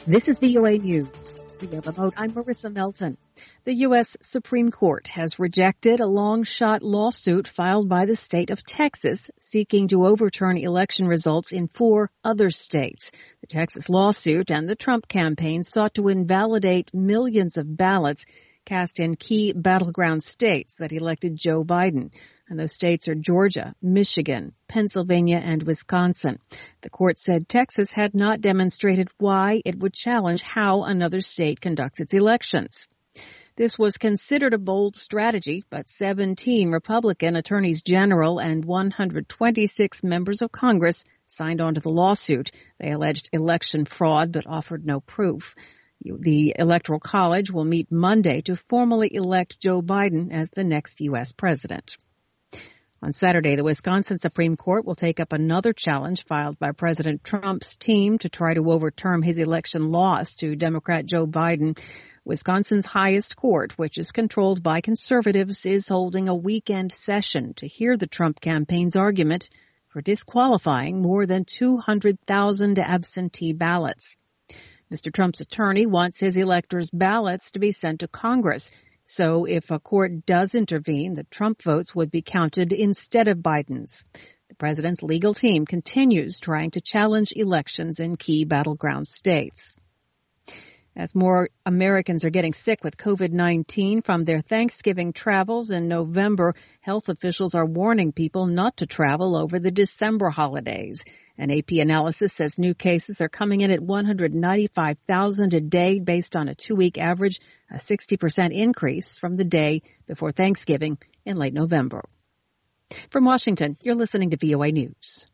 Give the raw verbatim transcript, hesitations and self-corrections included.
This is V O A News. Via remote, I'm Marissa Melton. The U S Supreme Court has rejected a long-shot lawsuit filed by the state of Texas seeking to overturn election results in four other states. The Texas lawsuit and the Trump campaign sought to invalidate millions of ballots cast in key battleground states that elected Joe Biden. And those states are Georgia, Michigan, Pennsylvania, and Wisconsin. The court said Texas had not demonstrated why it would challenge how another state conducts its elections. This was considered a bold strategy, but seventeen Republican attorneys general and one hundred twenty-six members of Congress signed on to the lawsuit. They alleged election fraud, but offered no proof. The Electoral College will meet Monday to formally elect Joe Biden as the next U S president. On Saturday, the Wisconsin Supreme Court will take up another challenge filed by President Trump's team to try to overturn his election loss to Democrat Joe Biden. Wisconsin's highest court, which is controlled by conservatives, is holding a weekend session to hear the Trump campaign's argument for disqualifying more than two hundred thousand absentee ballots. Mister Trump's attorney wants his electors' ballots to be sent to Congress. So if a court does intervene, the Trump votes would be counted instead of Biden's. The president's legal team continues trying to challenge elections in key battleground states. As more Americans are getting sick with COVID nineteen from their Thanksgiving travels in November, health officials are warning people not to travel over the December holidays. An A P analysis says new cases are coming in at one hundred ninety-five thousand a day based on a two-week average, a sixty percent increase from the day before Thanksgiving in late November. From Washington, you're listening to V O A News.